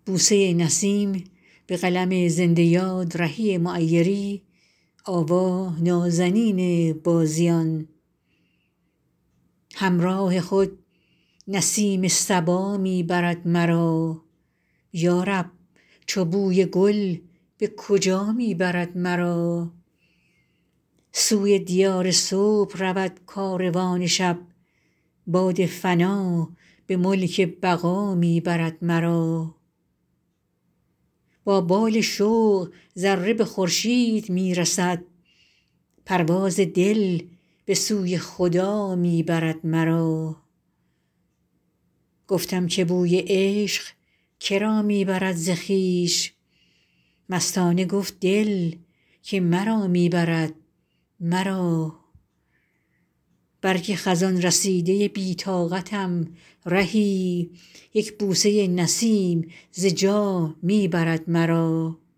بوسه نسیم به قلم زنده یاد رهی معیری آوا نازنین بازیان همراه خود نسیم صبا می برد مرا یا رب چو بوی گل به کجا می برد مرا سوی دیار صبح رود کاروان شب باد فنا به ملک بقا می برد مرا با بال شوق ذره به خورشید می رسد پرواز دل به سوی خدا می برد مرا گفتم که بوی عشق که را می برد ز خویش مستانه گفت دل که مرا می برد مرا برگ خزان رسیده بی طاقتم رهی یک بوسه نسیم ز جا می برد مرا